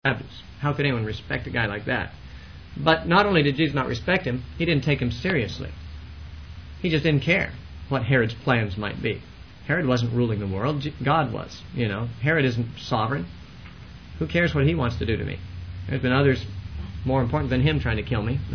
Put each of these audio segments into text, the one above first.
How could anyone respect a guy like that? But not only did Jesus not respect him, he didn't take him seriously. He just didn't care what Herod's plans might be. Herod wasn't ruling the world. God was. Herod isn't sovereign. Who cares what he wants to do to me? There's been others more important than him trying to kill me.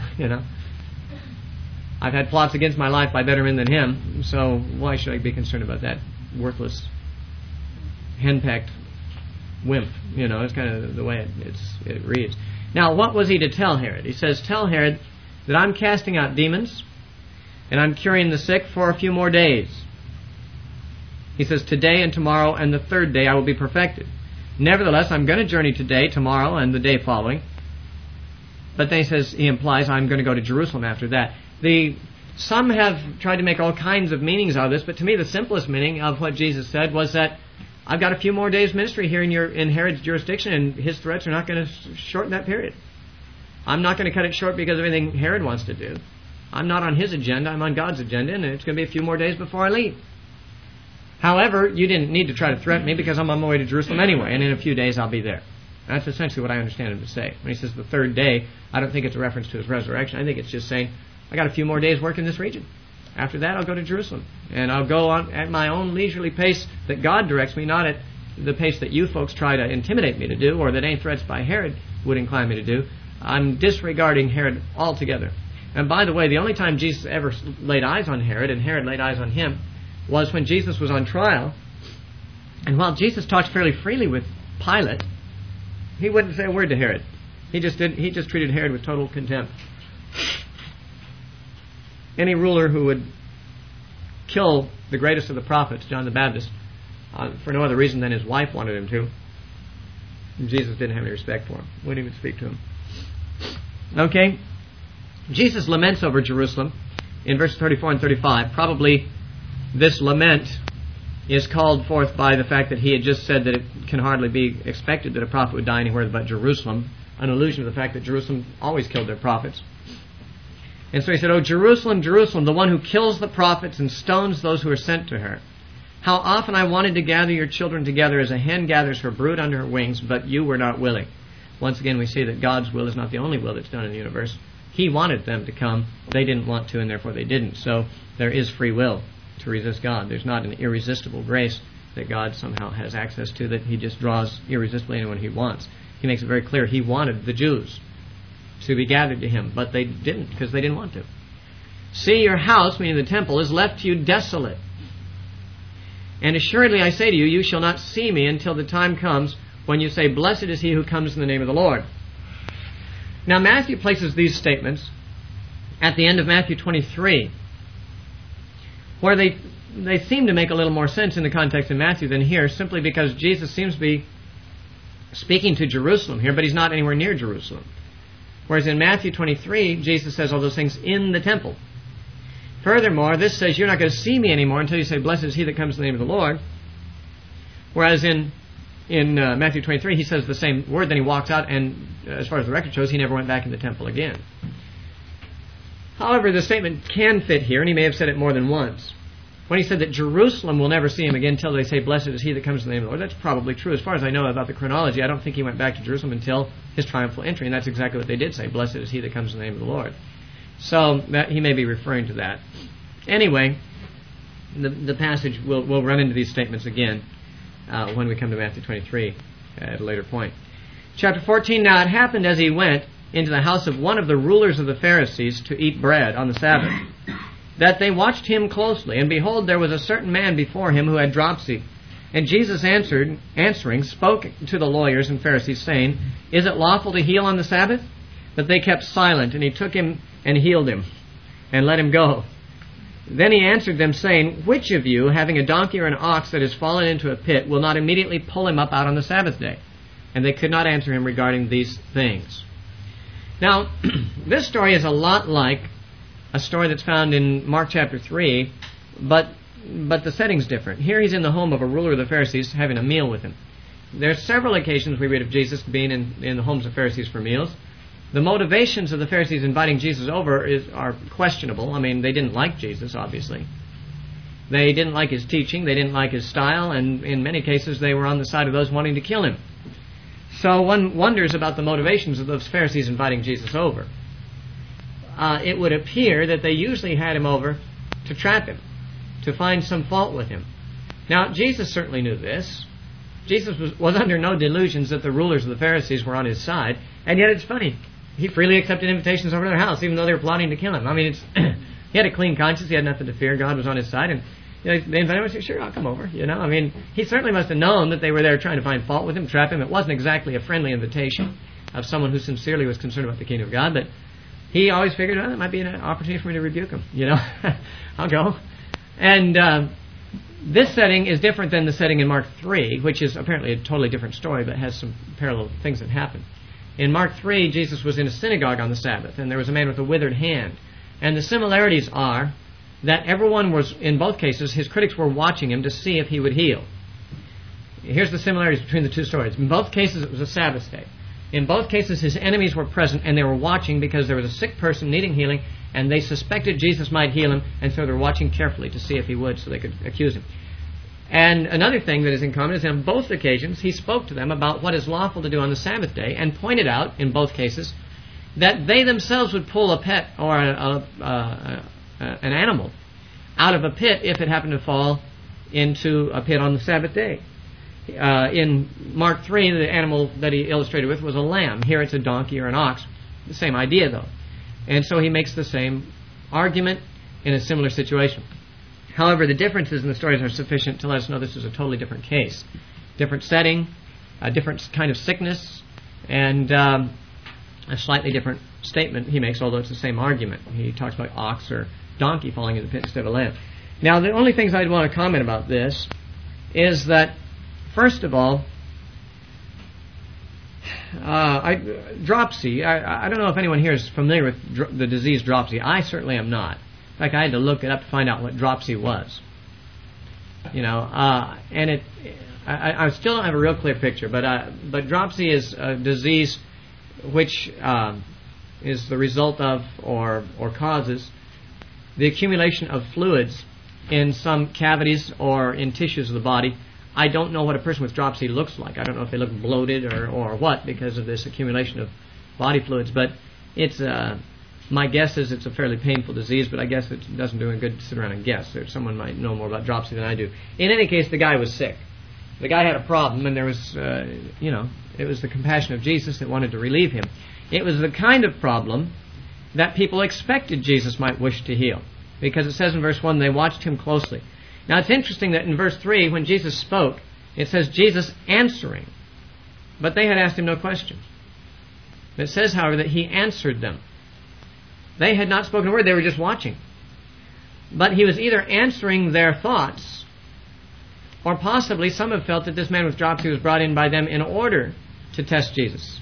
I've had plots against my life by better men than him, so why should I be concerned about that worthless, henpecked wimp? It's kind of the way it reads. Now, what was he to tell Herod? He says, tell Herod that I'm casting out demons and I'm curing the sick for a few more days. He says, today and tomorrow and the third day I will be perfected. Nevertheless, I'm going to journey today, tomorrow, and the day following. But then he implies I'm going to go to Jerusalem after that. Some have tried to make all kinds of meanings out of this, but to me the simplest meaning of what Jesus said was that I've got a few more days ministry here in Herod's jurisdiction, and his threats are not going to shorten that period. I'm not going to cut it short because of anything Herod wants to do. I'm not on his agenda, I'm on God's agenda, and it's going to be a few more days before I leave. However, you didn't need to try to threaten me because I'm on my way to Jerusalem anyway, and in a few days I'll be there. That's essentially what I understand him to say. When he says the third day, I don't think it's a reference to his resurrection. I think it's just saying, I got a few more days work in this region. After that, I'll go to Jerusalem. And I'll go on at my own leisurely pace that God directs me, not at the pace that you folks try to intimidate me to do, or that any threats by Herod would incline me to do. I'm disregarding Herod altogether. And by the way, the only time Jesus ever laid eyes on Herod, and Herod laid eyes on him, was when Jesus was on trial. And while Jesus talked fairly freely with Pilate, he wouldn't say a word to Herod. He just treated Herod with total contempt. Any ruler who would kill the greatest of the prophets, John the Baptist, for no other reason than his wife wanted him to, Jesus didn't have any respect for him. Wouldn't even speak to him. Okay? Jesus laments over Jerusalem in verses 34 and 35. Probably this lament is called forth by the fact that he had just said that it can hardly be expected that a prophet would die anywhere but Jerusalem, an allusion to the fact that Jerusalem always killed their prophets. And so he said, "O Jerusalem, Jerusalem, the one who kills the prophets and stones those who are sent to her. How often I wanted to gather your children together as a hen gathers her brood under her wings, but you were not willing." Once again, we see that God's will is not the only will that's done in the universe. He wanted them to come. They didn't want to, and therefore they didn't. So there is free will to resist God. There's not an irresistible grace that God somehow has access to, that he just draws irresistibly anyone he wants. He makes it very clear he wanted the Jews to be gathered to him, but they didn't, because they didn't want to. "See, your house," meaning the temple, "is left to you desolate. And assuredly I say to you, you shall not see me until the time comes when you say, Blessed is he who comes in the name of the Lord." Now Matthew places these statements at the end of Matthew 23, where they seem to make a little more sense in the context of Matthew than here, simply because Jesus seems to be speaking to Jerusalem here, but he's not anywhere near Jerusalem. Whereas in Matthew 23, Jesus says all those things in the temple. Furthermore, this says you're not going to see me anymore until you say, Blessed is he that comes in the name of the Lord. Whereas in Matthew 23, he says the same word, then he walks out, and as far as the record shows, he never went back in the temple again. However, the statement can fit here, and he may have said it more than once. When he said that Jerusalem will never see him again until they say, Blessed is he that comes in the name of the Lord, that's probably true. As far as I know about the chronology, I don't think he went back to Jerusalem until his triumphal entry, and that's exactly what they did say, Blessed is he that comes in the name of the Lord. So that he may be referring to that. Anyway, the passage, we'll run into these statements again when we come to Matthew 23 at a later point. Chapter 14, "Now it happened as he went into the house of one of the rulers of the Pharisees to eat bread on the Sabbath, that they watched him closely. And behold, there was a certain man before him who had dropsy. And Jesus answering, spoke to the lawyers and Pharisees, saying, Is it lawful to heal on the Sabbath? But they kept silent, and he took him and healed him, and let him go. Then he answered them, saying, Which of you, having a donkey or an ox that has fallen into a pit, will not immediately pull him up out on the Sabbath day? And they could not answer him regarding these things." Now, this story is a lot like a story that's found in Mark chapter 3, but the setting's different. Here he's in the home of a ruler of the Pharisees having a meal with him. There are several occasions we read of Jesus being in the homes of Pharisees for meals. The motivations of the Pharisees inviting Jesus over are questionable. I mean, they didn't like Jesus, obviously. They didn't like his teaching. They didn't like his style. And in many cases, they were on the side of those wanting to kill him. So one wonders about the motivations of those Pharisees inviting Jesus over. It would appear that they usually had him over to trap him, to find some fault with him. Now, Jesus certainly knew this. Jesus was under no delusions that the rulers of the Pharisees were on his side, and yet it's funny. He freely accepted invitations over to their house, even though they were plotting to kill him. I mean, he had a clean conscience. He had nothing to fear. God was on his side, and they invited him. Said, "Sure, I'll come over." I mean, he certainly must have known that they were there trying to find fault with him, trap him. It wasn't exactly a friendly invitation of someone who sincerely was concerned about the kingdom of God, but he always figured, well, it might be an opportunity for me to rebuke him. I'll go. And this setting is different than the setting in Mark 3, which is apparently a totally different story, but has some parallel things that happen. In Mark 3, Jesus was in a synagogue on the Sabbath, and there was a man with a withered hand. And the similarities are that everyone was, in both cases, his critics were watching him to see if he would heal. Here's the similarities between the two stories. In both cases, it was a Sabbath day. In both cases, his enemies were present, and they were watching because there was a sick person needing healing, and they suspected Jesus might heal him, and so they were watching carefully to see if he would, so they could accuse him. And another thing that is in common is on both occasions, he spoke to them about what is lawful to do on the Sabbath day, and pointed out, in both cases, that they themselves would pull a pet or an animal out of a pit if it happened to fall into a pit on the Sabbath day. In Mark 3, the animal that he illustrated with was a lamb. Here it's a donkey or an ox. The same idea, though. And so he makes the same argument in a similar situation. However, the differences in the stories are sufficient to let us know this is a totally different case. Different setting, a different kind of sickness, and a slightly different statement he makes, although it's the same argument. He talks about ox or donkey falling in the pit instead of a lamb. Now, the only things I'd want to comment about this is that, first of all, dropsy. I don't know if anyone here is familiar with the disease dropsy. I certainly am not. In fact, I had to look it up to find out what dropsy was. And I still don't have a real clear picture. But dropsy is a disease which is the result of or causes the accumulation of fluids in some cavities or in tissues of the body. I don't know what a person with dropsy looks like. I don't know if they look bloated or what because of this accumulation of body fluids. But it's my guess is it's a fairly painful disease, but I guess it doesn't do any good to sit around and guess. Someone might know more about dropsy than I do. In any case, the guy was sick. The guy had a problem, and there was, it was the compassion of Jesus that wanted to relieve him. It was the kind of problem that people expected Jesus might wish to heal, because it says in verse 1, they watched him closely. Now, it's interesting that in verse 3, when Jesus spoke, it says Jesus answering. But they had asked him no questions. It says, however, that he answered them. They had not spoken a word. They were just watching. But he was either answering their thoughts, or possibly some have felt that this man with dropsy was brought in by them in order to test Jesus.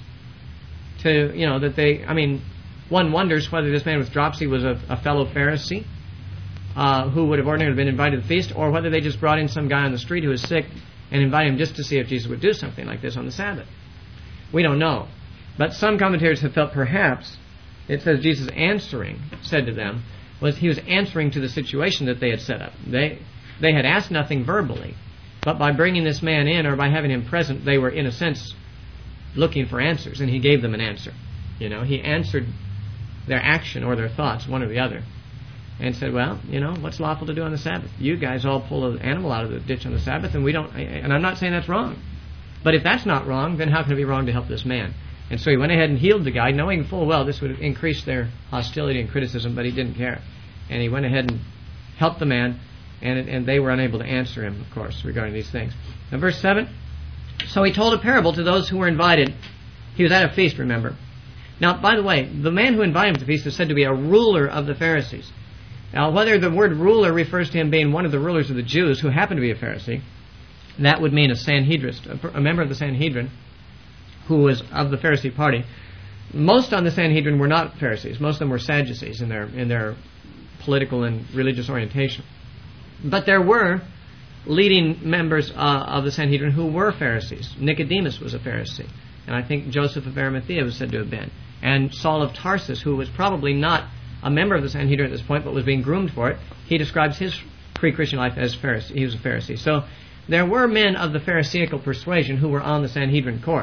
One wonders whether this man with dropsy was a fellow Pharisee who would have ordinarily been invited to the feast, or whether they just brought in some guy on the street who was sick and invited him just to see if Jesus would do something like this on the Sabbath. We don't know. But some commentators have felt perhaps, it says Jesus answering, said to them, he was answering to the situation that they had set up. They had asked nothing verbally, but by bringing this man in or by having him present, they were in a sense looking for answers, and he gave them an answer. He answered their action or their thoughts, one or the other, and said, well, what's lawful to do on the Sabbath? You guys all pull an animal out of the ditch on the Sabbath, and we don't, and I'm not saying that's wrong. But if that's not wrong, then how can it be wrong to help this man? And so he went ahead and healed the guy, knowing full well this would increase their hostility and criticism, but he didn't care. And he went ahead and helped the man, and they were unable to answer him, of course, regarding these things. Now, verse 7, so he told a parable to those who were invited. He was at a feast, remember. Now, by the way, the man who invited him to the feast is said to be a ruler of the Pharisees. Now, whether the word ruler refers to him being one of the rulers of the Jews who happened to be a Pharisee, that would mean a Sanhedrist, a member of the Sanhedrin who was of the Pharisee party. Most on the Sanhedrin were not Pharisees. Most of them were Sadducees in their political and religious orientation. But there were leading members of the Sanhedrin who were Pharisees. Nicodemus was a Pharisee, and I think Joseph of Arimathea was said to have been. And Saul of Tarsus, who was probably not a member of the Sanhedrin at this point, but was being groomed for it, he describes his pre-Christian life as Pharisee. He was a Pharisee. So there were men of the Pharisaical persuasion who were on the Sanhedrin court.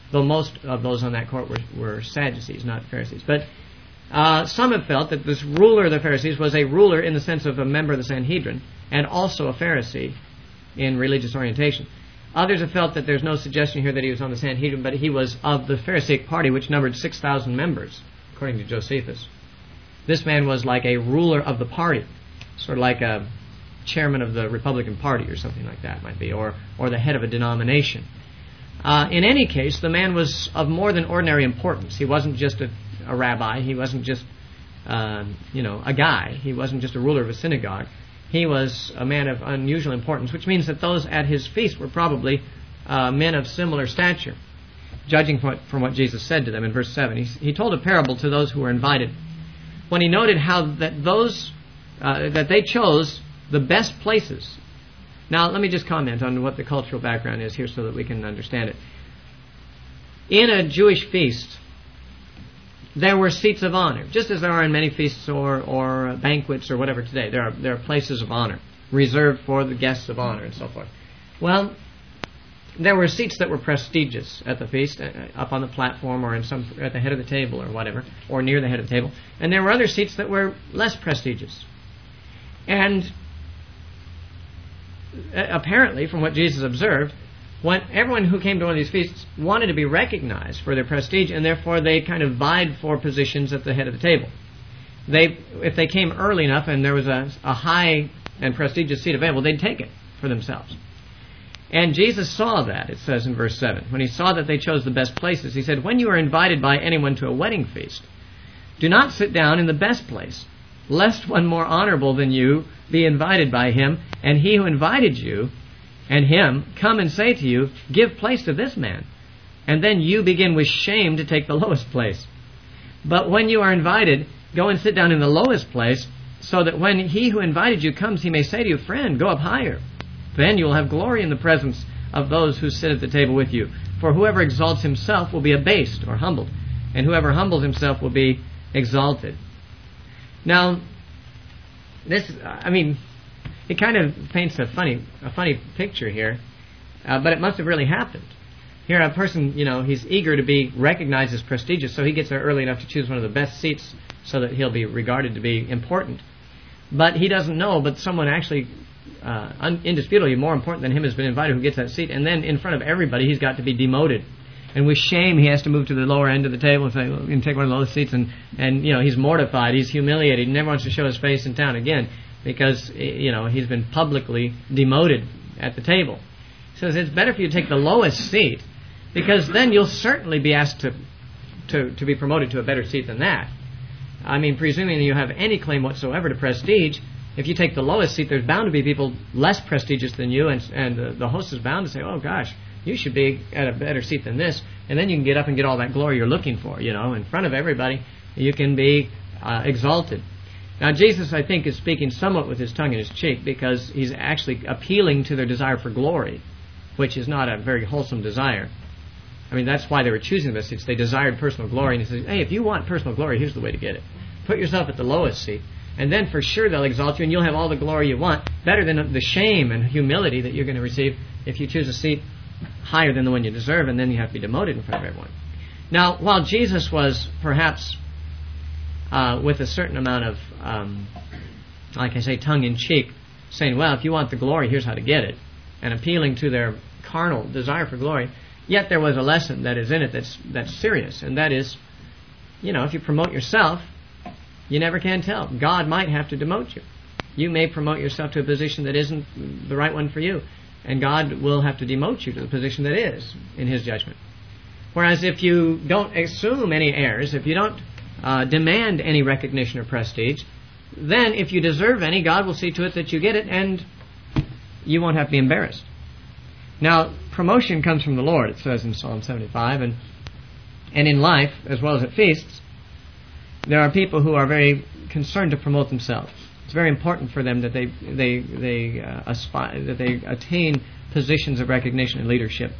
though most of those on that court were Sadducees, not Pharisees. But some have felt that this ruler of the Pharisees was a ruler in the sense of a member of the Sanhedrin and also a Pharisee in religious orientation. Others have felt that there's no suggestion here that he was on the Sanhedrin, but he was of the Pharisaic party, which numbered 6,000 members, according to Josephus. This man was like a ruler of the party, sort of like a chairman of the Republican Party or something like that might be, or the head of a denomination. In any case, the man was of more than ordinary importance. He wasn't just a rabbi. He wasn't just a guy. He wasn't just a ruler of a synagogue. He was a man of unusual importance, which means that those at his feast were probably men of similar stature, judging from what Jesus said to them in verse 7. He told a parable to those who were invited when he noted how that they chose the best places. Now, let me just comment on what the cultural background is here so that we can understand it. In a Jewish feast, there were seats of honor, just as there are in many feasts or banquets or whatever today. There are places of honor reserved for the guests of honor and so forth. Well, there were seats that were prestigious at the feast, up on the platform or at the head of the table or whatever, or near the head of the table. And there were other seats that were less prestigious. And apparently, from what Jesus observed, everyone who came to one of these feasts wanted to be recognized for their prestige, and therefore they kind of vied for positions at the head of the table. If they came early enough and there was a high and prestigious seat available, they'd take it for themselves. And Jesus saw that, it says in verse 7. When he saw that they chose the best places, he said, "When you are invited by anyone to a wedding feast, do not sit down in the best place, lest one more honorable than you be invited by him, and he who invited you and him come and say to you, 'Give place to this man,' and then you begin with shame to take the lowest place. But when you are invited, go and sit down in the lowest place, so that when he who invited you comes, he may say to you, 'Friend, go up higher.' Then you will have glory in the presence of those who sit at the table with you. For whoever exalts himself will be abased," or humbled, "and whoever humbles himself will be exalted." Now, it kind of paints a funny picture here, but it must have really happened. Here, a person, he's eager to be recognized as prestigious, so he gets there early enough to choose one of the best seats so that he'll be regarded to be important. But he doesn't know, but someone actually indisputably more important than him has been invited who gets that seat, and then in front of everybody he's got to be demoted. And with shame he has to move to the lower end of the table and take one of the lowest seats, and he's mortified, he's humiliated, he never wants to show his face in town again because he's been publicly demoted at the table. He says it's better for you to take the lowest seat, because then you'll certainly be asked to be promoted to a better seat than that. Presuming you have any claim whatsoever to prestige, if you take the lowest seat, there's bound to be people less prestigious than you, and the host is bound to say, "Oh gosh, you should be at a better seat than this," and then you can get up and get all that glory you're looking for. In front of everybody, you can be exalted. Now, Jesus, I think, is speaking somewhat with his tongue in his cheek, because he's actually appealing to their desire for glory, which is not a very wholesome desire. That's why they were choosing the best seats. They desired personal glory, and he says, "Hey, if you want personal glory, here's the way to get it. Put yourself at the lowest seat, and then for sure they'll exalt you, and you'll have all the glory you want, better than the shame and humility that you're going to receive if you choose a seat higher than the one you deserve, and then you have to be demoted in front of everyone." Now, while Jesus was perhaps with a certain amount of, like I say, tongue-in-cheek, saying, "Well, if you want the glory, here's how to get it," and appealing to their carnal desire for glory, yet there was a lesson that is in it that's serious, and that is, if you promote yourself, you never can tell. God might have to demote you. You may promote yourself to a position that isn't the right one for you, and God will have to demote you to the position that is in his judgment. Whereas if you don't assume any airs, if you don't demand any recognition or prestige, then if you deserve any, God will see to it that you get it, and you won't have to be embarrassed. Now, promotion comes from the Lord, it says in Psalm 75, and in life, as well as at feasts, there are people who are very concerned to promote themselves. It's very important for them that they aspire, that they attain positions of recognition and leadership.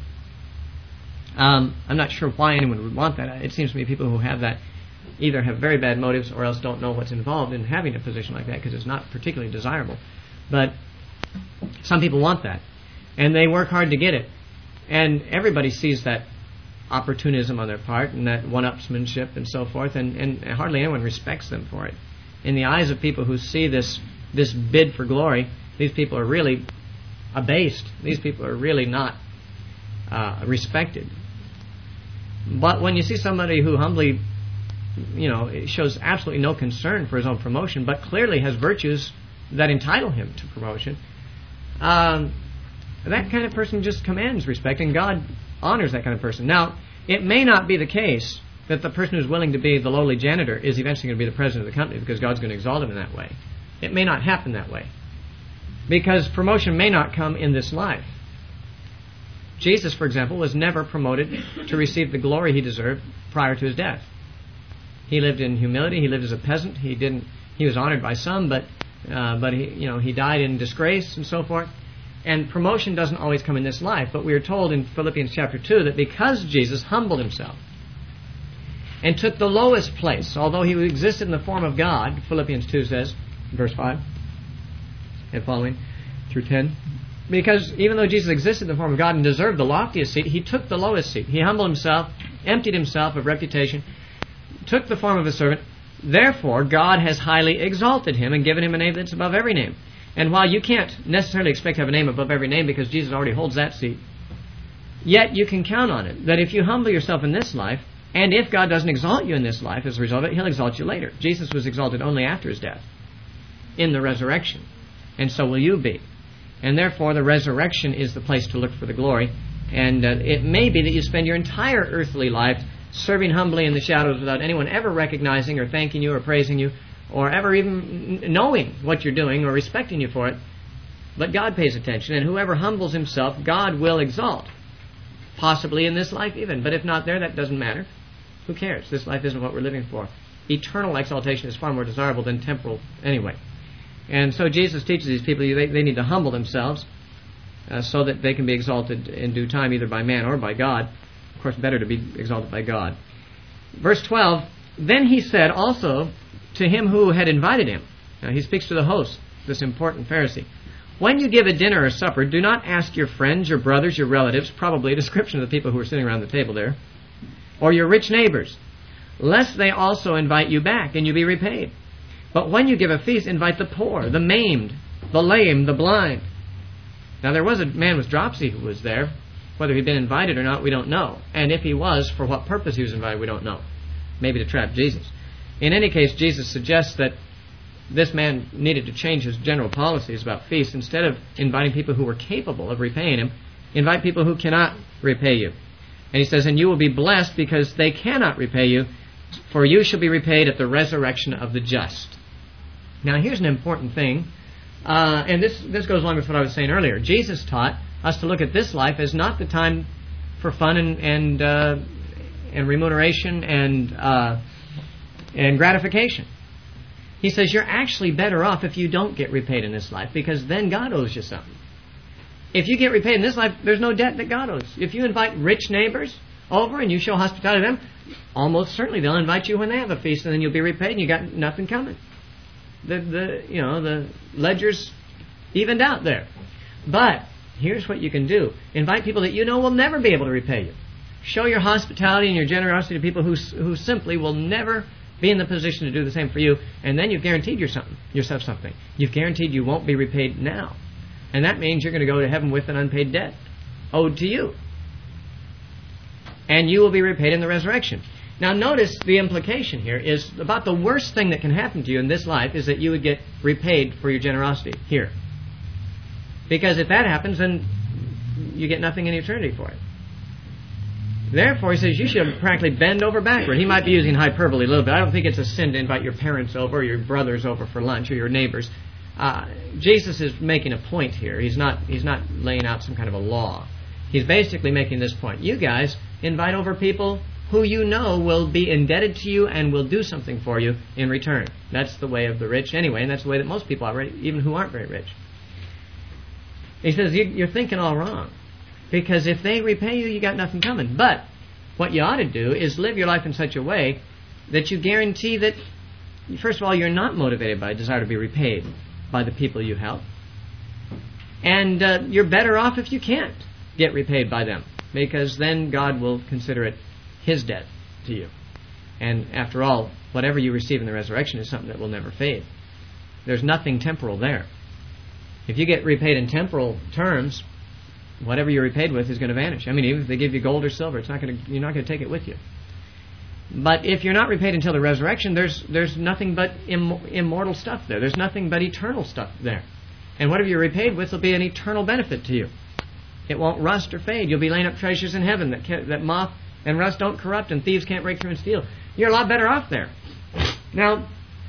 I'm not sure why anyone would want that. It seems to me people who have that either have very bad motives or else don't know what's involved in having a position like that, because it's not particularly desirable. But some people want that, and they work hard to get it. And everybody sees that opportunism on their part and that one-upsmanship and so forth, and hardly anyone respects them for it. In the eyes of people who see this bid for glory, these people are really abased. These people are really not respected. But when you see somebody who humbly, shows absolutely no concern for his own promotion, but clearly has virtues that entitle him to promotion, that kind of person just commands respect, and God honors that kind of person. Now, it may not be the case that the person who's willing to be the lowly janitor is eventually going to be the president of the company, because God's going to exalt him in that way. It may not happen that way, because promotion may not come in this life. Jesus, for example, was never promoted to receive the glory he deserved prior to his death. He lived in humility. He lived as a peasant. He was honored by some, but he died in disgrace and so forth. And promotion doesn't always come in this life. But we are told in Philippians chapter 2 that because Jesus humbled himself and took the lowest place, although he existed in the form of God, Philippians 2 says, verse 5 and following through 10, because even though Jesus existed in the form of God and deserved the loftiest seat, he took the lowest seat. He humbled himself, emptied himself of reputation, took the form of a servant. Therefore, God has highly exalted him and given him a name that's above every name. And while you can't necessarily expect to have a name above every name because Jesus already holds that seat, yet you can count on it that if you humble yourself in this life, and if God doesn't exalt you in this life as a result of it, he'll exalt you later. Jesus was exalted only after his death, in the resurrection. And so will you be. And therefore, the resurrection is the place to look for the glory. And it may be that you spend your entire earthly life serving humbly in the shadows without anyone ever recognizing or thanking you or praising you, or ever even knowing what you're doing or respecting you for it. But God pays attention, and whoever humbles himself, God will exalt. Possibly in this life even. But if not there, that doesn't matter. Who cares? This life isn't what we're living for. Eternal exaltation is far more desirable than temporal anyway. And so Jesus teaches these people they need to humble themselves so that they can be exalted in due time, either by man or by God. Of course, better to be exalted by God. Verse 12, then he said also to him who had invited him. Now he speaks to the host, this important Pharisee. When you give a dinner or supper, do not ask your friends, your brothers, your relatives, probably a description of the people who were sitting around the table there, or your rich neighbors, lest they also invite you back and you be repaid. But when you give a feast, invite the poor, the maimed, the lame, the blind. Now there was a man with dropsy who was there. Whether he'd been invited or not, we don't know. And if he was, for what purpose he was invited, we don't know. Maybe to trap Jesus. In any case, Jesus suggests that this man needed to change his general policies about feasts. Instead of inviting people who were capable of repaying him, invite people who cannot repay you. And he says, and you will be blessed because they cannot repay you, for you shall be repaid at the resurrection of the just. Now here's an important thing, and this goes along with what I was saying earlier. Jesus taught us to look at this life as not the time for fun and remuneration and gratification. He says you're actually better off if you don't get repaid in this life, because then God owes you something. If you get repaid in this life, there's no debt that God owes. If you invite rich neighbors over and you show hospitality to them, almost certainly they'll invite you when they have a feast, and then you'll be repaid and you got nothing coming. The ledger's evened out there. But here's what you can do. Invite people that you know will never be able to repay you. Show your hospitality and your generosity to people who simply will never be in the position to do the same for you, and then you've guaranteed yourself something. You've guaranteed you won't be repaid now. And that means you're going to go to heaven with an unpaid debt owed to you. And you will be repaid in the resurrection. Now notice the implication here is about the worst thing that can happen to you in this life is that you would get repaid for your generosity here. Because if that happens, then you get nothing in eternity for it. Therefore, he says you should practically bend over backward. He might be using hyperbole a little bit. I don't think it's a sin to invite your parents over or your brothers over for lunch or your neighbors. Jesus is making a point here. He's not laying out some kind of a law. He's basically making this point. You guys invite over people who you know will be indebted to you and will do something for you in return. That's the way of the rich anyway, and that's the way that most people operate, even who aren't very rich. He says, you're thinking all wrong. Because if they repay you, you got nothing coming. But what you ought to do is live your life in such a way that you guarantee that, first of all, you're not motivated by a desire to be repaid by the people you help. And you're better off if you can't get repaid by them. because then God will consider it His debt to you. And after all, whatever you receive in the resurrection is something that will never fade. There's nothing temporal there. If you get repaid in temporal terms, whatever you're repaid with is going to vanish. I mean, even if they give you gold or silver, you're not going to take it with you. But if you're not repaid until the resurrection, there's nothing but immortal stuff there. There's nothing but eternal stuff there. And whatever you're repaid with will be an eternal benefit to you. It won't rust or fade. You'll be laying up treasures in heaven that moth and rust don't corrupt and thieves can't break through and steal. You're a lot better off there. Now,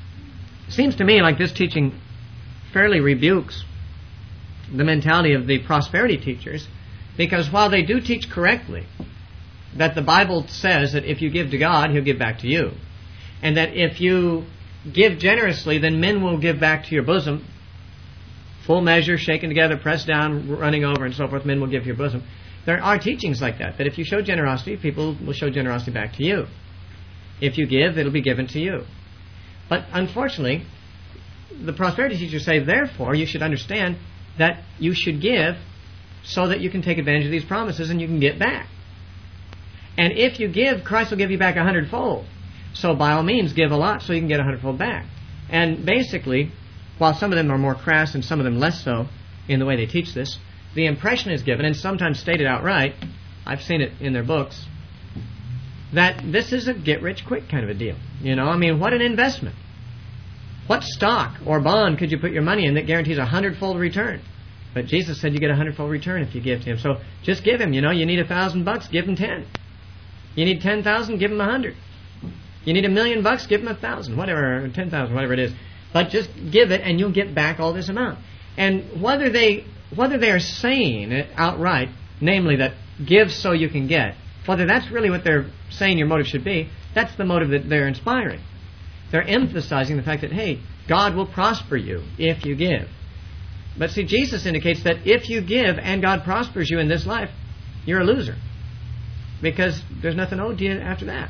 it seems to me like this teaching fairly rebukes the mentality of the prosperity teachers, because while they do teach correctly that the Bible says that if you give to God, He'll give back to you, and that if you give generously, then men will give back to your bosom, full measure, shaken together, pressed down, running over, and so forth, men will give to your bosom. There are teachings like that if you show generosity, people will show generosity back to you. If you give, it'll be given to you. But unfortunately, the prosperity teachers say, therefore, you should understand that you should give so that you can take advantage of these promises and you can get back. And if you give, Christ will give you back 100-fold. So by all means, give a lot so you can get 100-fold back. And basically, while some of them are more crass and some of them less so in the way they teach this, the impression is given, and sometimes stated outright, I've seen it in their books, that this is a get-rich-quick kind of a deal. I mean, what an investment. What stock or bond could you put your money in that guarantees a 100-fold return? But Jesus said you get a 100-fold return if you give to Him. So just give Him. You need $1,000, give Him 10. You need 10,000, give Him 100. You need $1 million, give Him 1,000, whatever, 10,000, whatever it is. But just give it, and you'll get back all this amount. And whether they are saying it outright, namely that give so you can get, whether that's really what they're saying your motive should be, that's the motive that they're inspiring. They're emphasizing the fact that, hey, God will prosper you if you give. But see, Jesus indicates that if you give and God prospers you in this life, you're a loser. Because there's nothing owed to you after that.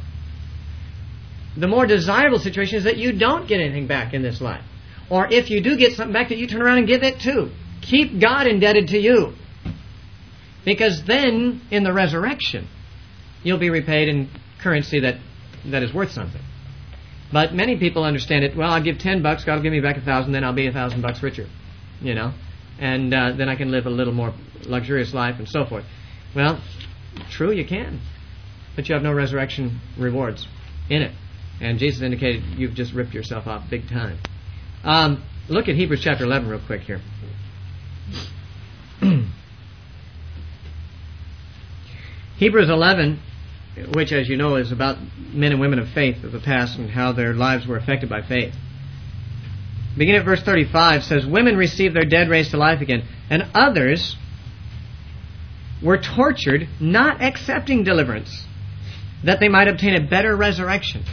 The more desirable situation is that you don't get anything back in this life. Or if you do get something back, that you turn around and give it too. Keep God indebted to you. Because then, in the resurrection, you'll be repaid in currency that is worth something. But many people understand it, well, I'll give $10, God will give me back 1,000, then I'll be $1,000 richer. And then I can live a little more luxurious life and so forth. Well, true, you can. But you have no resurrection rewards in it. And Jesus indicated you've just ripped yourself off big time. Look at Hebrews chapter 11 real quick here. Hebrews 11, which, as you know, is about men and women of faith of the past and how their lives were affected by faith. Beginning at verse 35, says, women received their dead raised to life again, and others were tortured, not accepting deliverance, that they might obtain a better resurrection.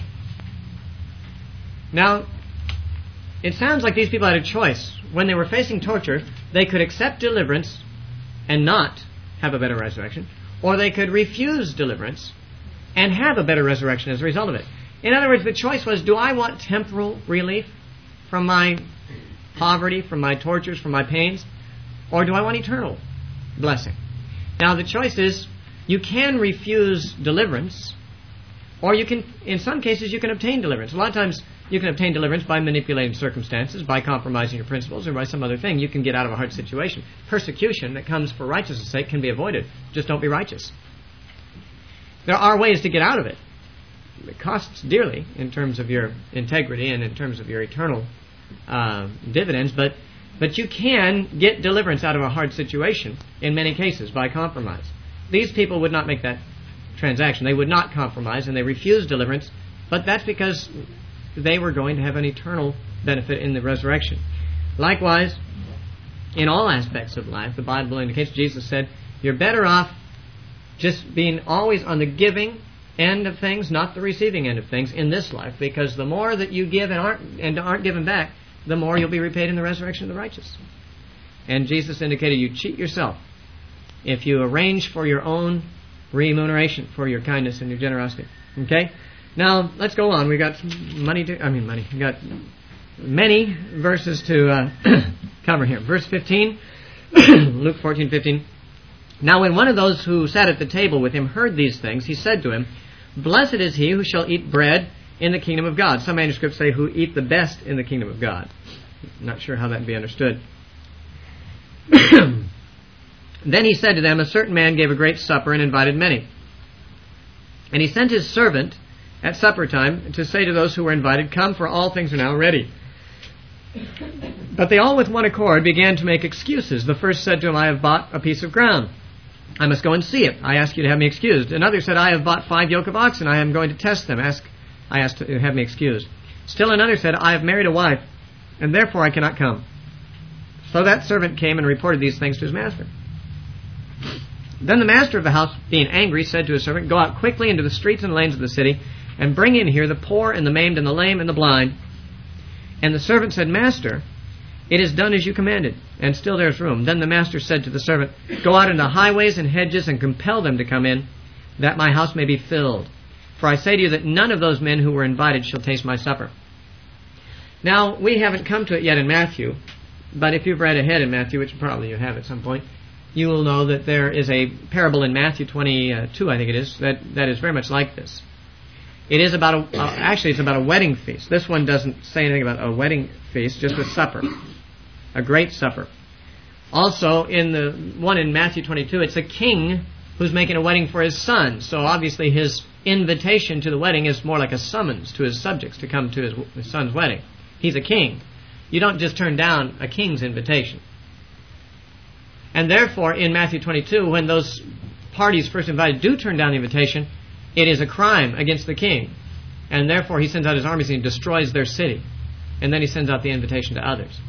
Now, it sounds like these people had a choice. When they were facing torture, they could accept deliverance and not have a better resurrection, or they could refuse deliverance and have a better resurrection as a result of it. In other words, the choice was, do I want temporal relief from my poverty, from my tortures, from my pains, or do I want eternal blessing? Now, the choice is, you can refuse deliverance, or you can, in some cases, you can obtain deliverance. A lot of times, you can obtain deliverance by manipulating circumstances, by compromising your principles, or by some other thing. You can get out of a hard situation. Persecution that comes for righteousness' sake can be avoided. Just don't be righteous. There are ways to get out of it. It costs dearly in terms of your integrity and in terms of your eternal dividends, but you can get deliverance out of a hard situation in many cases by compromise. These people would not make that transaction. They would not compromise, and they refused deliverance, but that's because they were going to have an eternal benefit in the resurrection. Likewise, in all aspects of life, the Bible indicates, Jesus said, you're better off just being always on the giving end of things, not the receiving end of things in this life, because the more that you give and aren't given back, the more you'll be repaid in the resurrection of the righteous. And Jesus indicated you cheat yourself if you arrange for your own remuneration for your kindness and your generosity. Okay? Now, let's go on. We got we got many verses to cover here. Verse 15, Luke 14:15. Now when one of those who sat at the table with him heard these things, he said to him, Blessed is he who shall eat bread in the kingdom of God. Some manuscripts say who eat the best in the kingdom of God. Not sure how that can be understood. Then he said to them, A certain man gave a great supper and invited many. And he sent his servant at supper time to say to those who were invited, Come, for all things are now ready. But they all with one accord began to make excuses. The first said to him, I have bought a piece of ground. I must go and see it. I ask you to have me excused. Another said, I have bought 5 yoke of oxen. I am going to test them. I ask to have me excused. Still another said, I have married a wife, and therefore I cannot come. So that servant came and reported these things to his master. Then the master of the house, being angry, said to his servant, Go out quickly into the streets and lanes of the city, and bring in here the poor and the maimed and the lame and the blind. And the servant said, Master, it is done as you commanded, and still there is room. Then the master said to the servant, Go out into highways and hedges and compel them to come in, that my house may be filled. For I say to you that none of those men who were invited shall taste my supper. Now, we haven't come to it yet in Matthew, but if you've read ahead in Matthew, which probably you have at some point, you will know that there is a parable in Matthew 22, I think it is, that is very much like this. It is about actually it's about a wedding feast. This one doesn't say anything about a wedding feast, just a supper. A great supper. Also, in the one in Matthew 22, it's a king who's making a wedding for his son. So obviously his invitation to the wedding is more like a summons to his subjects to come to his son's wedding. He's a king. You don't just turn down a king's invitation. And therefore, in Matthew 22, when those parties first invited do turn down the invitation, it is a crime against the king. And therefore he sends out his armies and he destroys their city. And then he sends out the invitation to others.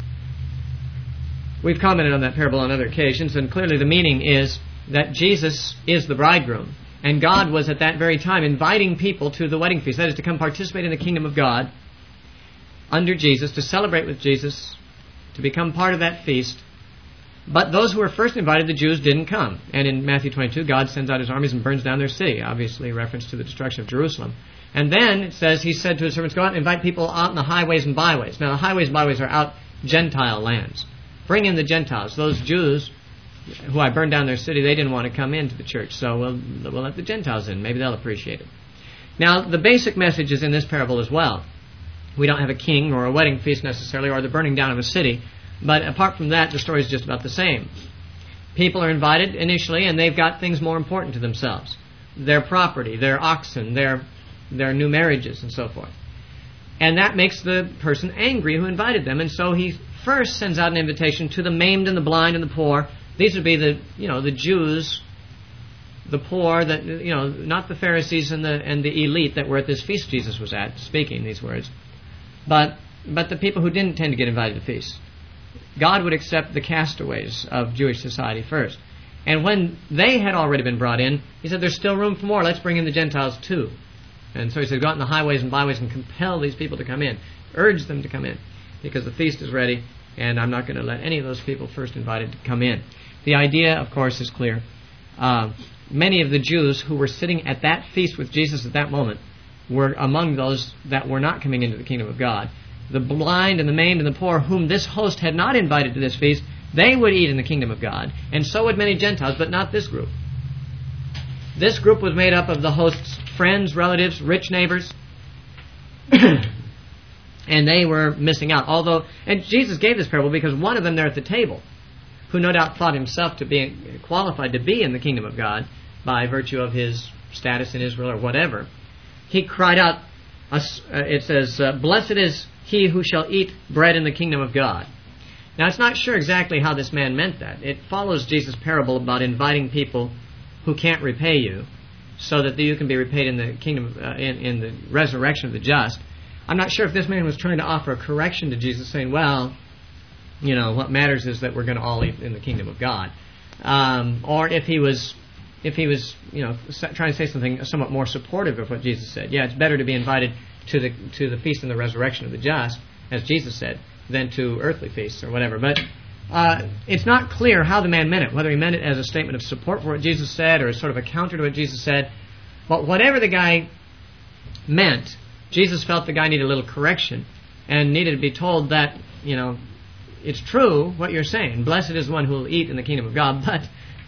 We've commented on that parable on other occasions, and clearly the meaning is that Jesus is the bridegroom. And God was at that very time inviting people to the wedding feast. That is, to come participate in the kingdom of God under Jesus, to celebrate with Jesus, to become part of that feast. But those who were first invited, the Jews, didn't come. And in Matthew 22, God sends out his armies and burns down their city, obviously a reference to the destruction of Jerusalem. And then it says, he said to his servants, Go out and invite people out in the highways and byways. Now, the highways and byways are out Gentile lands. Bring in the Gentiles. Those Jews who I burned down their city, they didn't want to come into the church, so we'll let the Gentiles in. Maybe they'll appreciate it. Now, the basic message is in this parable as well. We don't have a king or a wedding feast necessarily, or the burning down of a city. But apart from that, the story is just about the same. People are invited initially, and they've got things more important to themselves. Their property, their oxen, their new marriages, and so forth. And that makes the person angry who invited them. And so he first sends out an invitation to the maimed and the blind and the poor. These would be the Jews, the poor, not the Pharisees and the elite that were at this feast Jesus was at, speaking these words. But the people who didn't tend to get invited to feasts. God would accept the castaways of Jewish society first. And when they had already been brought in, he said, there's still room for more. Let's bring in the Gentiles too. And so he said, go out in the highways and byways and compel these people to come in. Urge them to come in. Because the feast is ready, and I'm not going to let any of those people first invited to come in. The idea, of course, is clear. Many of the Jews who were sitting at that feast with Jesus at that moment were among those that were not coming into the kingdom of God. The blind and the maimed and the poor, whom this host had not invited to this feast, they would eat in the kingdom of God, and so would many Gentiles, but not this group. This group was made up of the host's friends, relatives, rich neighbors, and they were missing out. And Jesus gave this parable because one of them there at the table, who no doubt thought himself to be qualified to be in the kingdom of God by virtue of his status in Israel or whatever, he cried out, it says, Blessed is he who shall eat bread in the kingdom of God. Now, it's not sure exactly how this man meant that. It follows Jesus' parable about inviting people who can't repay you so that you can be repaid in the kingdom, in the resurrection of the just. I'm not sure if this man was trying to offer a correction to Jesus, saying, well, what matters is that we're going to all eat in the kingdom of God. Or if he was trying to say something somewhat more supportive of what Jesus said. Yeah, it's better to be invited to the feast and the resurrection of the just, as Jesus said, than to earthly feasts or whatever. But it's not clear how the man meant it, whether he meant it as a statement of support for what Jesus said or as sort of a counter to what Jesus said. But whatever the guy meant, Jesus felt the guy needed a little correction and needed to be told that, it's true what you're saying. Blessed is the one who will eat in the kingdom of God, but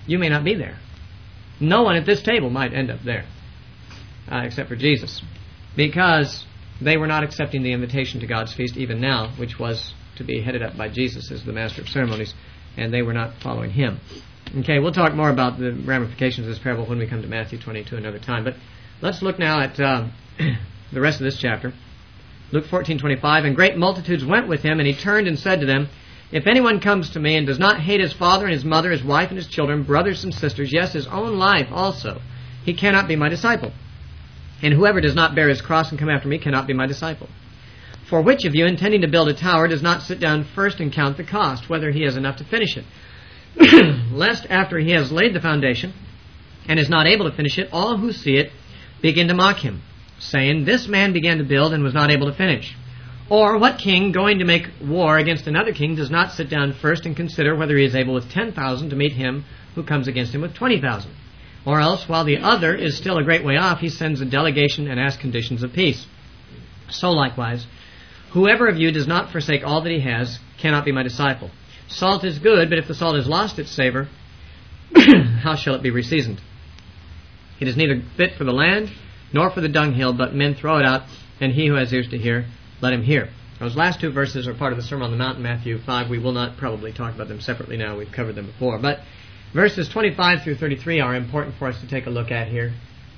you may not be there. No one at this table might end up there, except for Jesus, because they were not accepting the invitation to God's feast even now, which was to be headed up by Jesus as the master of ceremonies, and they were not following him. Okay, we'll talk more about the ramifications of this parable when we come to Matthew 22 another time, but let's look now at the rest of this chapter. Luke 14:25, and great multitudes went with him, and he turned and said to them, if anyone comes to me and does not hate his father and his mother, his wife and his children, brothers and sisters, yes, his own life also, he cannot be my disciple. And whoever does not bear his cross and come after me cannot be my disciple. For which of you, intending to build a tower, does not sit down first and count the cost, whether he has enough to finish it? Lest after he has laid the foundation and is not able to finish it, all who see it begin to mock him, saying, this man began to build and was not able to finish. Or what king, going to make war against another king, does not sit down first and consider whether he is able with 10,000 to meet him who comes against him with 20,000? Or else, while the other is still a great way off, he sends a delegation and asks conditions of peace. So likewise, whoever of you does not forsake all that he has cannot be my disciple. Salt is good, but if the salt has lost its savor, how shall it be reseasoned? It is neither fit for the land nor for the dunghill, but men throw it out, and he who has ears to hear, let him hear. Those last two verses are part of the Sermon on the Mount in Matthew 5. We will not probably talk about them separately now. We've covered them before. But verses 25 through 33 are important for us to take a look at here.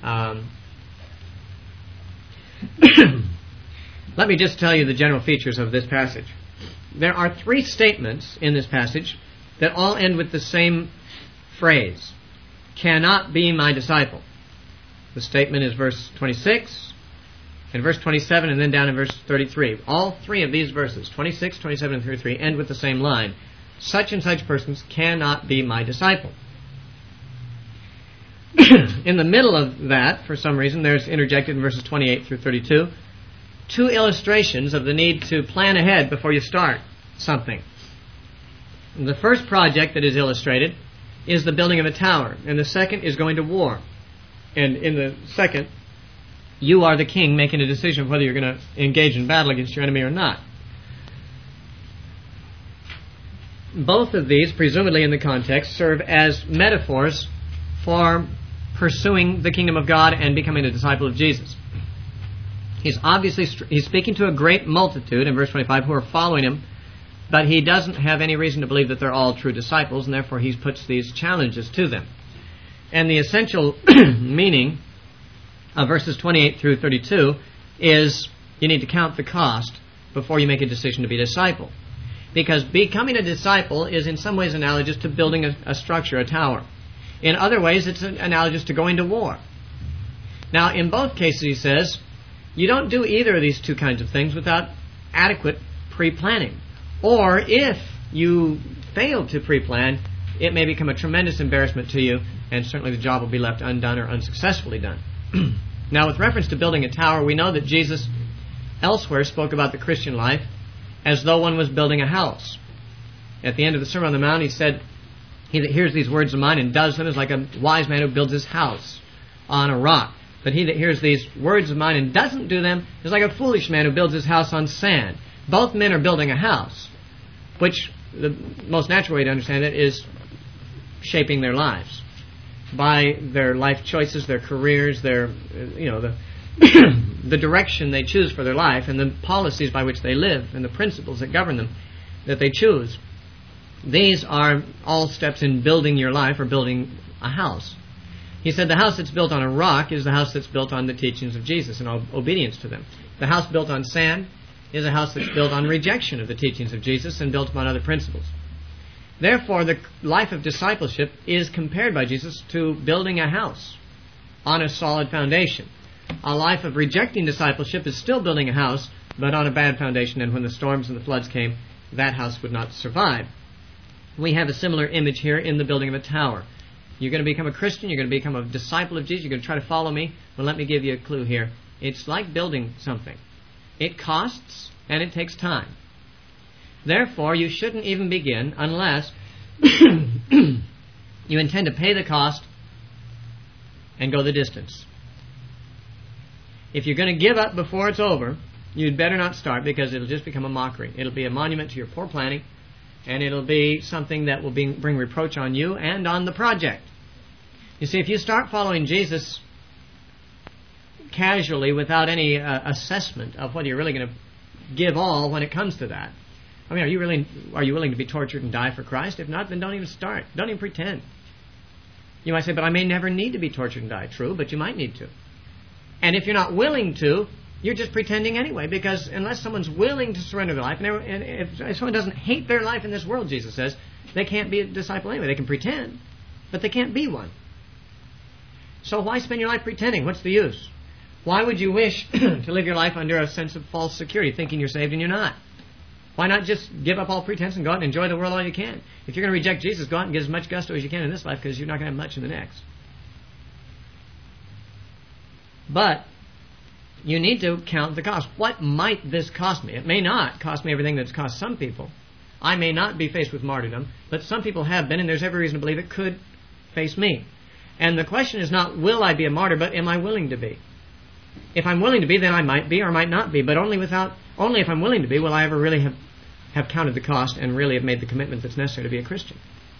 Let me just tell you the general features of this passage. There are three statements in this passage that all end with the same phrase, cannot be my disciple. The statement is verse 26, in verse 27, and then down in verse 33. All three of these verses, 26, 27, and 33, end with the same line. Such and such persons cannot be my disciple. In the middle of that, for some reason, there's interjected in verses 28 through 32, two illustrations of the need to plan ahead before you start something. The first project that is illustrated is the building of a tower, and the second is going to war. And in the second, you are the king making a decision of whether you're going to engage in battle against your enemy or not. Both of these, presumably in the context, serve as metaphors for pursuing the kingdom of God and becoming a disciple of Jesus. He's speaking to a great multitude in verse 25 who are following him, but he doesn't have any reason to believe that they're all true disciples, and therefore he puts these challenges to them. And the essential meaning of verses 28 through 32 is you need to count the cost before you make a decision to be a disciple. Because becoming a disciple is in some ways analogous to building a structure, a tower. In other ways, it's analogous to going to war. Now, in both cases, he says, you don't do either of these two kinds of things without adequate pre-planning. Or if you fail to pre-plan, it may become a tremendous embarrassment to you, and certainly the job will be left undone or unsuccessfully done. Now, with reference to building a tower, we know that Jesus elsewhere spoke about the Christian life as though one was building a house. At the end of the Sermon on the Mount, he said, he that hears these words of mine and does them is like a wise man who builds his house on a rock. But he that hears these words of mine and doesn't do them is like a foolish man who builds his house on sand. Both men are building a house, which the most natural way to understand it is shaping their lives by their life choices, their careers, their the direction they choose for their life, and the policies by which they live, and the principles that govern them that they choose. These are all steps in building your life or building a house. He said the house that's built on a rock is the house that's built on the teachings of Jesus and obedience to them. The house built on sand is a house that's built on rejection of the teachings of Jesus and built upon other principles. Therefore, the life of discipleship is compared by Jesus to building a house on a solid foundation. A life of rejecting discipleship is still building a house, but on a bad foundation, and when the storms and the floods came, that house would not survive. We have a similar image here in the building of a tower. You're going to become a Christian, you're going to become a disciple of Jesus, you're going to try to follow me. Well, let me give you a clue here. It's like building something. It costs and it takes time. Therefore, you shouldn't even begin unless you intend to pay the cost and go the distance. If you're going to give up before it's over, you'd better not start, because it'll just become a mockery. It'll be a monument to your poor planning And it'll be something that will bring reproach on you and on the project. You see, if you start following Jesus casually without any assessment of whether you're really going to give all when it comes to that, I mean, are you willing to be tortured and die for Christ? If not, then don't even start. Don't even pretend. You might say, but I may never need to be tortured and die. True, but you might need to. And if you're not willing to, you're just pretending anyway, because unless someone's willing to surrender their life, and if someone doesn't hate their life in this world, Jesus says, they can't be a disciple anyway. They can pretend, but they can't be one. So why spend your life pretending? What's the use? Why would you wish to live your life under a sense of false security, thinking you're saved and you're not? Why not just give up all pretense and go out and enjoy the world all you can? If you're going to reject Jesus, go out and get as much gusto as you can in this life, because you're not going to have much in the next. But you need to count the cost. What might this cost me? It may not cost me everything that's cost some people. I may not be faced with martyrdom, but some people have been, and there's every reason to believe it could face me. And the question is not, will I be a martyr, but am I willing to be? If I'm willing to be, then I might be or might not be. But only if I'm willing to be will I ever really have counted the cost and really have made the commitment that's necessary to be a Christian.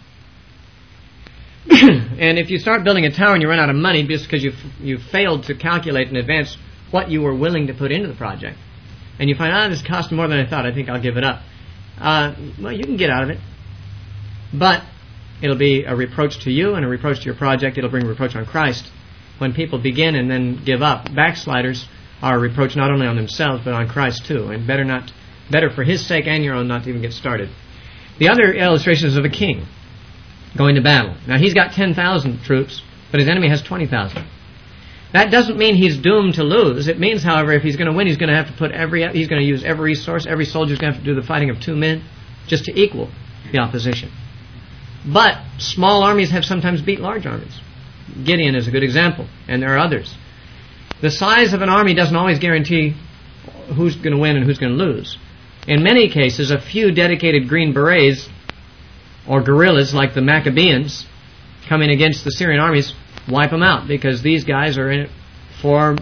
And if you start building a tower and you run out of money just because you've failed to calculate in advance what you were willing to put into the project, and you find, this cost more than I thought, I think I'll give it up. Well, you can get out of it. But it'll be a reproach to you and a reproach to your project. It'll bring reproach on Christ. When people begin and then give up, backsliders are a reproach not only on themselves but on Christ too. And better for His sake and your own not to even get started. The other illustration is of a king going to battle. Now he's got 10,000 troops, but his enemy has 20,000. That doesn't mean he's doomed to lose. It means, however, if he's going to win, he's going to have to he's going to use every resource. Every soldier's going to have to do the fighting of 2 men just to equal the opposition. But small armies have sometimes beat large armies. Gideon is a good example, and there are others. The size of an army doesn't always guarantee who's going to win and who's going to lose. In many cases, a few dedicated Green Berets or guerrillas like the Maccabeans coming against the Syrian armies wipe them out, because these guys are in it for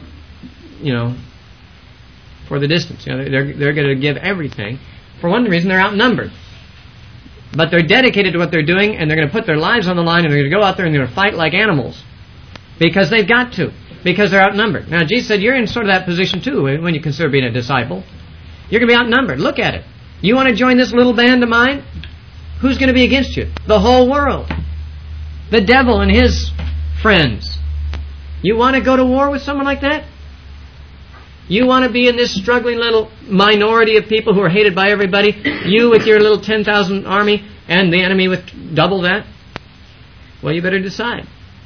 the distance. They're going to give everything. For one reason, they're outnumbered. But they're dedicated to what they're doing, and they're going to put their lives on the line, and they're going to go out there and they're going to fight like animals. Because they've got to. Because they're outnumbered. Now, Jesus said, you're in sort of that position too when you consider being a disciple. You're going to be outnumbered. Look at it. You want to join this little band of mine? Who's going to be against you? The whole world. The devil and his friends. You want to go to war with someone like that? You want to be in this struggling little minority of people who are hated by everybody? You with your little 10,000 army and the enemy with double that? Well, you better decide.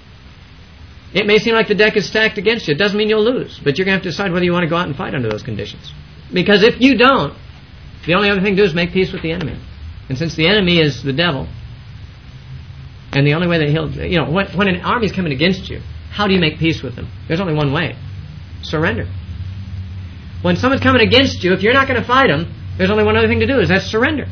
It may seem like the deck is stacked against you. It doesn't mean you'll lose. But you're going to have to decide whether you want to go out and fight under those conditions. Because if you don't, the only other thing to do is make peace with the enemy. And since the enemy is the devil, and the only way that he'll... when an army's coming against you, how do you make peace with them? There's only one way. Surrender. When someone's coming against you, if you're not going to fight them, there's only one other thing to do, is that's surrender.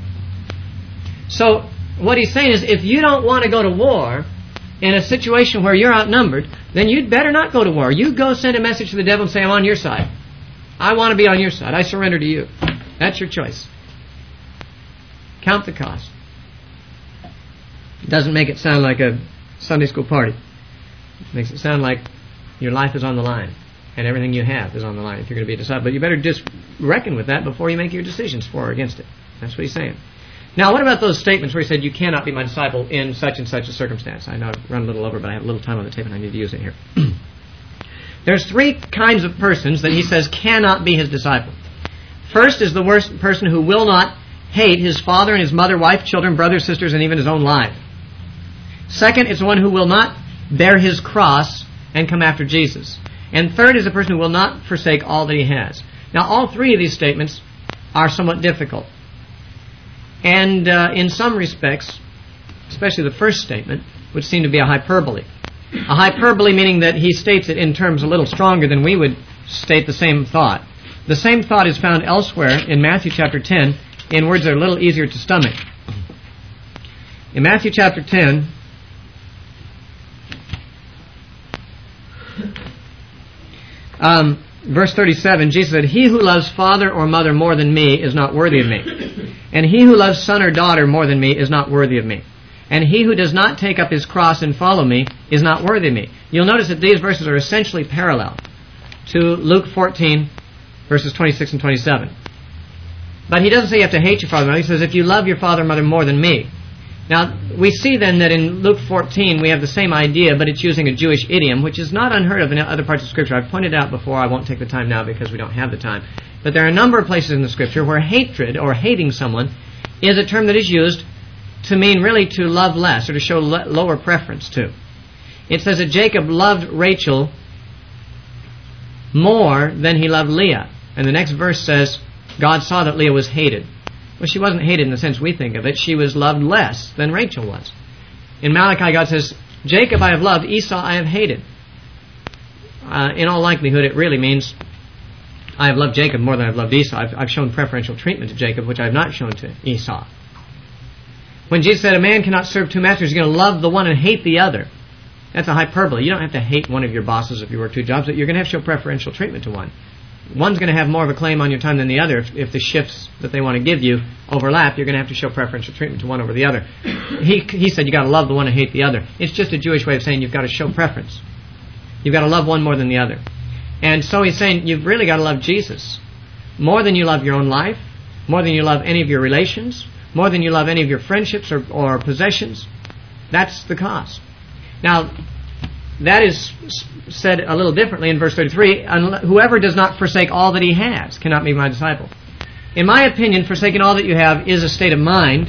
So, what he's saying is, if you don't want to go to war in a situation where you're outnumbered, then you'd better not go to war. You go send a message to the devil and say, I'm on your side. I want to be on your side. I surrender to you. That's your choice. Count the cost. It doesn't make it sound like a Sunday school party. It makes it sound like your life is on the line. And everything you have is on the line if you're going to be a disciple. But you better just reckon with that before you make your decisions for or against it. That's what he's saying. Now, what about those statements where he said, you cannot be my disciple in such and such a circumstance? I know I've run a little over, but I have a little time on the tape and I need to use it here. There's 3 kinds of persons that he says cannot be his disciple. First is the worst person who will not hate his father and his mother, wife, children, brothers, sisters, and even his own life. Second is the one who will not bear his cross and come after Jesus. And third is a person who will not forsake all that he has. Now, all 3 of these statements are somewhat difficult. And in some respects, especially the first statement, would seem to be a hyperbole. A hyperbole meaning that he states it in terms a little stronger than we would state the same thought. The same thought is found elsewhere in Matthew chapter 10 in words that are a little easier to stomach. In Matthew chapter 10, verse 37, Jesus said, "He who loves father or mother more than me is not worthy of me. And he who loves son or daughter more than me is not worthy of me. And he who does not take up his cross and follow me is not worthy of me." You'll notice that these verses are essentially parallel to Luke 14, verses 26 and 27. But he doesn't say you have to hate your father and mother. He says, if you love your father and mother more than me. Now, we see then that in Luke 14 we have the same idea, but it's using a Jewish idiom, which is not unheard of in other parts of Scripture. I've pointed out before, I won't take the time now because we don't have the time. But there are a number of places in the Scripture where hatred, or hating someone, is a term that is used to mean really to love less, or to show lower preference to. It says that Jacob loved Rachel more than he loved Leah. And the next verse says, God saw that Leah was hated. Well, she wasn't hated in the sense we think of it. She was loved less than Rachel was. In Malachi, God says, Jacob I have loved, Esau I have hated. In all likelihood, it really means I have loved Jacob more than I've loved Esau. I've shown preferential treatment to Jacob, which I have not shown to Esau. When Jesus said a man cannot serve two masters, he's going to love the one and hate the other. That's a hyperbole. You don't have to hate one of your bosses if you work two jobs, but you're going to have to show preferential treatment to one. One's going to have more of a claim on your time than the other. If the shifts that they want to give you overlap, you're going to have to show preferential treatment to one over the other. He said you got to love the one and hate the other. It's just a Jewish way of saying you've got to show preference. You've got to love one more than the other. And so he's saying you've really got to love Jesus more than you love your own life, more than you love any of your relations, more than you love any of your friendships or possessions. That's the cost. Now, that is said a little differently in verse 33. Whoever does not forsake all that he has cannot be my disciple. In my opinion, forsaking all that you have is a state of mind,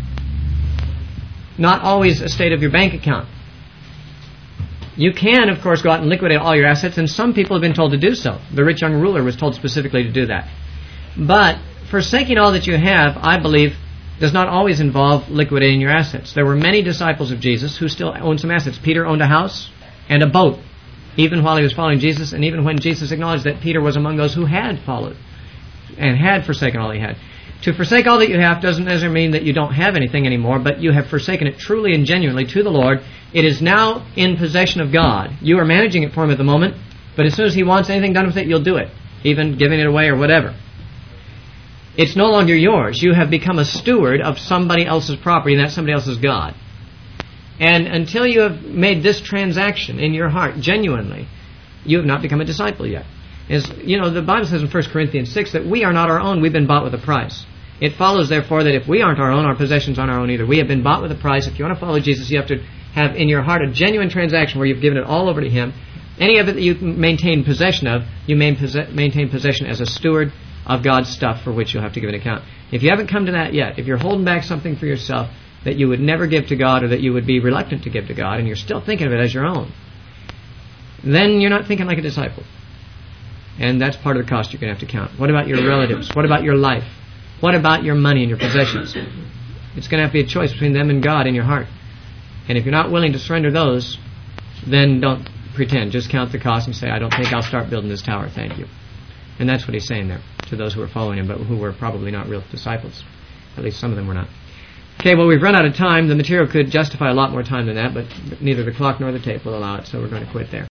not always a state of your bank account. You can, of course, go out and liquidate all your assets, and some people have been told to do so. The rich young ruler was told specifically to do that. But forsaking all that you have, I believe, does not always involve liquidating your assets. There were many disciples of Jesus who still owned some assets. Peter owned a house and a boat, even while he was following Jesus, and even when Jesus acknowledged that Peter was among those who had followed and had forsaken all he had. To forsake all that you have doesn't necessarily mean that you don't have anything anymore, but you have forsaken it truly and genuinely to the Lord. It is now in possession of God. You are managing it for Him at the moment, but as soon as He wants anything done with it, you'll do it, even giving it away or whatever. It's no longer yours. You have become a steward of somebody else's property, and that somebody else is God. And until you have made this transaction in your heart genuinely, you have not become a disciple yet. As you know, the Bible says in 1 Corinthians 6 that we are not our own, we've been bought with a price. It follows, therefore, that if we aren't our own, our possessions aren't our own either. We have been bought with a price. If you want to follow Jesus, you have to have in your heart a genuine transaction where you've given it all over to Him. Any of it that you maintain possession of, you maintain possession as a steward of God's stuff for which you'll have to give an account. If you haven't come to that yet, if you're holding back something for yourself that you would never give to God or that you would be reluctant to give to God, and you're still thinking of it as your own, then you're not thinking like a disciple. And that's part of the cost you're going to have to count. What about your relatives? What about your life? What about your money and your possessions? It's going to have to be a choice between them and God in your heart. And if you're not willing to surrender those, then don't pretend. Just count the cost and say, I don't think I'll start building this tower, thank you. And that's what he's saying there to those who were following him, but who were probably not real disciples. At least some of them were not. Okay, well, we've run out of time. The material could justify a lot more time than that, but neither the clock nor the tape will allow it, so we're going to quit there.